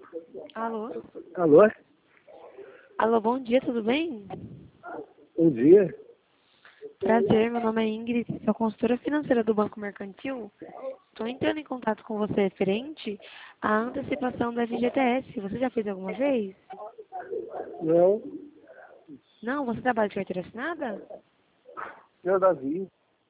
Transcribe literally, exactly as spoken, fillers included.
Alô? Alô? Alô, bom dia, tudo bem? Bom dia. Prazer, meu nome é Ingrid, sou consultora financeira do Banco Mercantil. Estou entrando em contato com você referente à antecipação da F G T S. Você já fez alguma vez? Não, Não? Você trabalha de carteira assinada? meu Davi.